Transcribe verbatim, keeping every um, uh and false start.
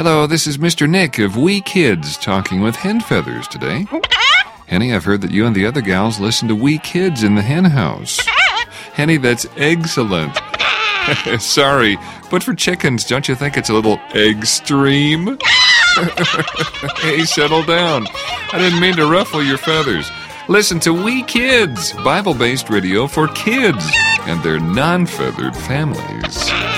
Hello, this is Mister Nick of We Kids talking with Hen Feathers today. Henny, I've heard that you and the other gals listen to We Kids in the hen house. Henny, that's excellent. Sorry, but for chickens, don't you think it's a little egg-stream? Hey, settle down. I didn't mean to ruffle your feathers. Listen to We Kids, Bible-based radio for kids and their non-feathered families.